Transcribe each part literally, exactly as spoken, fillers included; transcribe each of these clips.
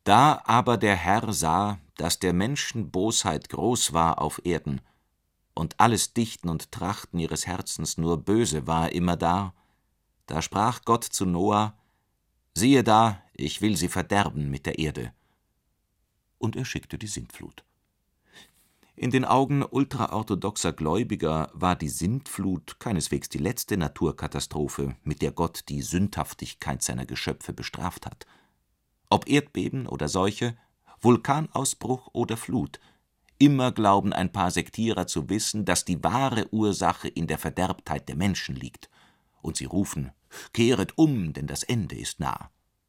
Da aber der Herr sah, dass der Menschen Bosheit groß war auf Erden, und alles Dichten und Trachten ihres Herzens nur böse war immerdar, da sprach Gott zu Noah: Siehe da, ich will sie verderben mit der Erde. Und er schickte die Sintflut. In den Augen ultraorthodoxer Gläubiger war die Sintflut keineswegs die letzte Naturkatastrophe, mit der Gott die Sündhaftigkeit seiner Geschöpfe bestraft hat. Ob Erdbeben oder Seuche, Vulkanausbruch oder Flut, immer glauben ein paar Sektierer zu wissen, dass die wahre Ursache in der Verderbtheit der Menschen liegt. Und sie rufen: Kehret um, denn das Ende ist nah.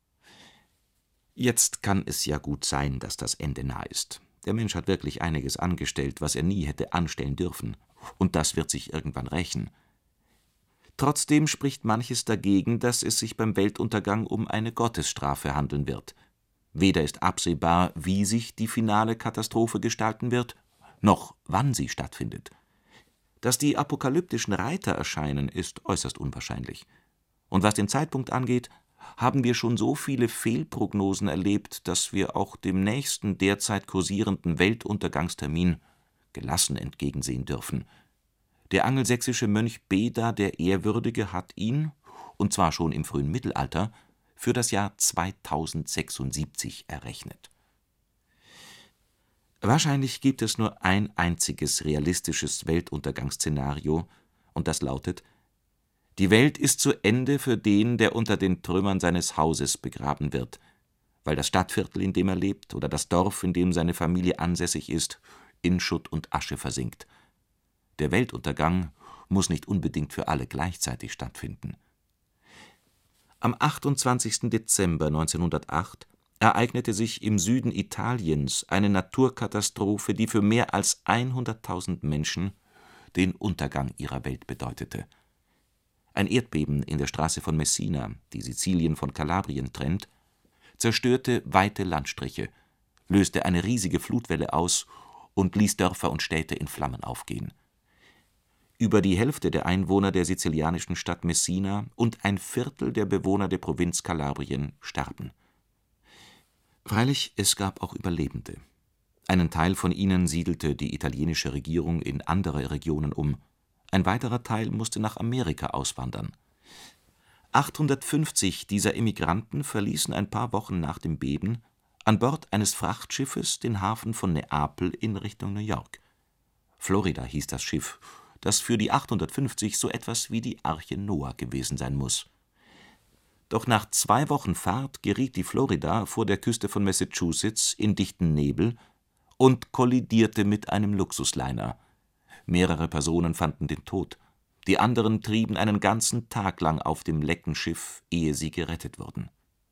Jetzt kann es ja gut sein, dass das Ende nah ist. Der Mensch hat wirklich einiges angestellt, was er nie hätte anstellen dürfen. Und das wird sich irgendwann rächen. Trotzdem spricht manches dagegen, dass es sich beim Weltuntergang um eine Gottesstrafe handeln wird. Weder ist absehbar, wie sich die finale Katastrophe gestalten wird, noch wann sie stattfindet. Dass die apokalyptischen Reiter erscheinen, ist äußerst unwahrscheinlich. Und was den Zeitpunkt angeht, haben wir schon so viele Fehlprognosen erlebt, dass wir auch dem nächsten derzeit kursierenden Weltuntergangstermin gelassen entgegensehen dürfen. Der angelsächsische Mönch Beda der Ehrwürdige hat ihn, und zwar schon im frühen Mittelalter, für das Jahr zweitausendsechsundsiebzig errechnet. Wahrscheinlich gibt es nur ein einziges realistisches Weltuntergangsszenario, und das lautet: Die Welt ist zu Ende für den, der unter den Trümmern seines Hauses begraben wird, weil das Stadtviertel, in dem er lebt, oder das Dorf, in dem seine Familie ansässig ist, in Schutt und Asche versinkt. Der Weltuntergang muss nicht unbedingt für alle gleichzeitig stattfinden. Am achtundzwanzigsten Dezember neunzehnhundertacht ereignete sich im Süden Italiens eine Naturkatastrophe, die für mehr als hunderttausend Menschen den Untergang ihrer Welt bedeutete. Ein Erdbeben in der Straße von Messina, die Sizilien von Kalabrien trennt, zerstörte weite Landstriche, löste eine riesige Flutwelle aus und ließ Dörfer und Städte in Flammen aufgehen. Über die Hälfte der Einwohner der sizilianischen Stadt Messina und ein Viertel der Bewohner der Provinz Kalabrien starben. Freilich, es gab auch Überlebende. Einen Teil von ihnen siedelte die italienische Regierung in andere Regionen um. Ein weiterer Teil musste nach Amerika auswandern. achthundertfünfzig dieser Emigranten verließen ein paar Wochen nach dem Beben an Bord eines Frachtschiffes den Hafen von Neapel in Richtung New York. Florida hieß das Schiff, das für die achthundertfünfzig so etwas wie die Arche Noah gewesen sein muss. Doch nach zwei Wochen Fahrt geriet die Florida vor der Küste von Massachusetts in dichten Nebel und kollidierte mit einem Luxusliner. Mehrere Personen fanden den Tod, die anderen trieben einen ganzen Tag lang auf dem lecken Schiff, ehe sie gerettet wurden.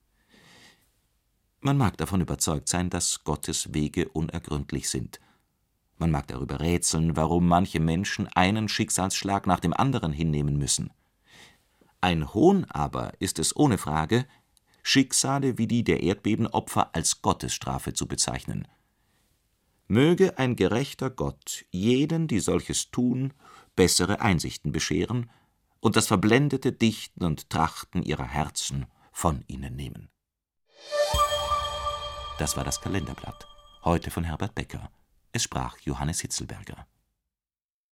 Man mag davon überzeugt sein, dass Gottes Wege unergründlich sind. Man mag darüber rätseln, warum manche Menschen einen Schicksalsschlag nach dem anderen hinnehmen müssen. Ein Hohn aber ist es ohne Frage, Schicksale wie die der Erdbebenopfer als Gottesstrafe zu bezeichnen. Möge ein gerechter Gott jeden, die solches tun, bessere Einsichten bescheren und das verblendete Dichten und Trachten ihrer Herzen von ihnen nehmen. Das war das Kalenderblatt, heute von Herbert Becker. Es sprach Johannes Hitzelberger.